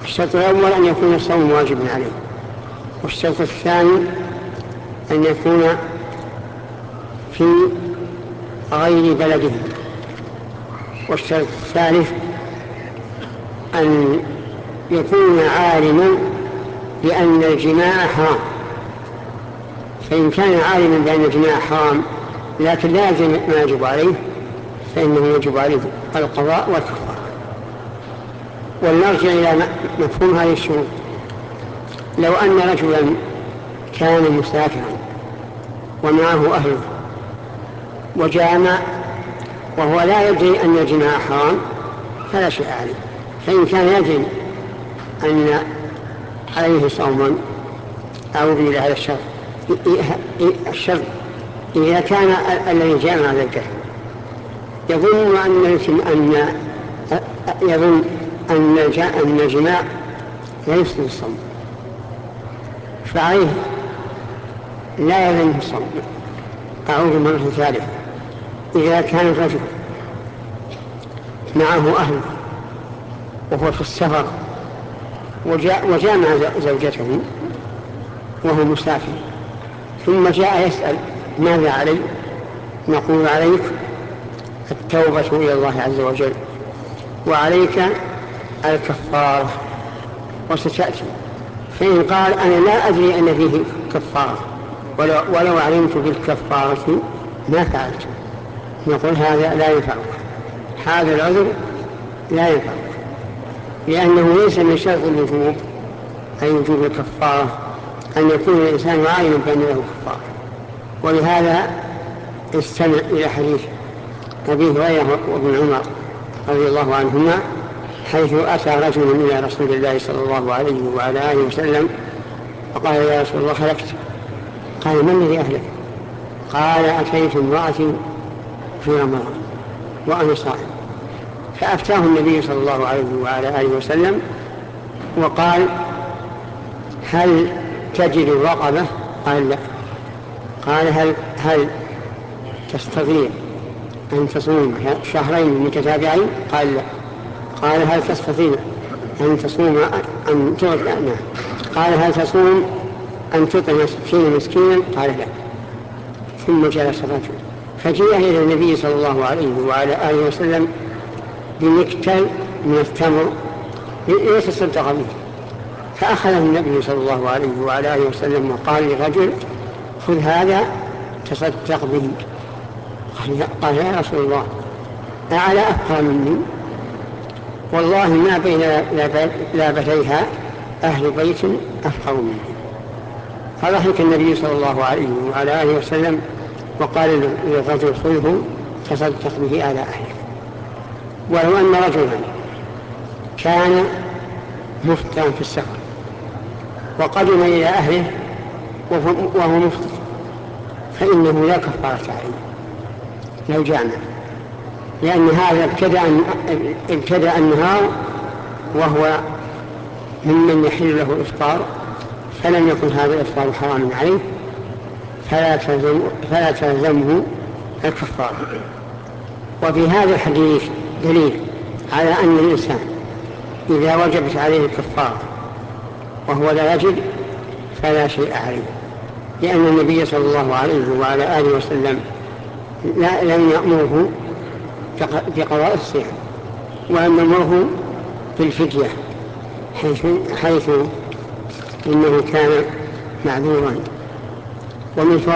الشرط الأول أن يكون الصوم واجب عليه، والشرط الثاني أن يكون في غير بلده، والشرط الثالث أن يكون عالما بأن الجماع حرام. فإن كان عالما بأن الجماع حرام لكن لا يجب ما يجب عليه فإنه يجب عليه القضاء والكفارة. ولنرجع إلى مفهوم هذه الشروط. لو أن رجلا كان مسافرا ومعه أهله وجامع وهو لا يدري أن الجماع حرام فلا شيء عليه. فإن كان يدري أن عليه صوما أعود إلى هذا الشرط إذا كان الذي جامع ذلك يظن أن الجماع لا يفسد الصوم فعليه لا يلزمه الصوم. أعود مرة ثالثة. إذا كان الرجل معه أهله وهو في السفر وجامع زوجته وهو مسافر ثم جاء يسأل ماذا علي؟ نقول عليك التوبة إلى الله عز وجل وعليك الكفارة وستأتي. فإن قال أنا لا أدري أن فيه كفارة ولو علمت بالكفارة ما فعلت، نقول هذا لا ينفعك، هذا العذر لا ينفعك، لأنه ليس من شرط الوجوب أي وجوب الكفارة أن يكون الإنسان عالما بأن له كفارة. ولهذا استمع إلى حديث أبي هريرة وابن عمر رضي الله عنهما حيث أتى رجل إلى رسول الله صلى الله عليه وعلى آله وسلم فقال يا رسول الله هلكت. قال من الذي أهلك؟ قال أتيت امرأتي في رمضان وأنا صائم. فأفتاه النبي صلى الله عليه وعلى آله وسلم وقال هل تجد الرقبة؟ قال لا. قال هل تستطيع أن تصوم شهرين متتابعين؟ قال لا. قال هل تستطيع أن تصوم قال هل تصوم أن تطعم 60 مسكينا؟ قال لا. ثم جلس الرجل فجاء إلى النبي صلى الله عليه وعلى آله وسلم بمكتل من التمر ليتصدق به، فأخذه النبي صلى الله عليه وعلى آله وسلم وقال للرجل خذ هذا تصدق به. قال يا رسول الله أعلى أفقر مني؟ والله ما بين لابتيها أهل بيت أفقر مني. فضحك النبي صلى الله عليه وعلى آله وسلم وقال للرجل خذه تصدق به على أهلك. ولو أن رجلا كان مفطرا في السفر وقدم إلى أهله وهو مفطر فإنه لا كفارة عليه لو جامع، لأن هذا ابتدأ النهار وهو ممن يحل له الإفطار فلم يكن هذا الإفطار حراما عليه فلا تلزمه الكفارة. وفي هذا الحديث دليل على أن الإنسان إذا وجبت عليه الكفارة وهو لا يجب فلا شيء عليه، لأن النبي صلى الله عليه وعلى آله وسلم لم يأمره بقضاء الصيام وأن يأمره بالفدية حيث إنه كان معذورا. ومن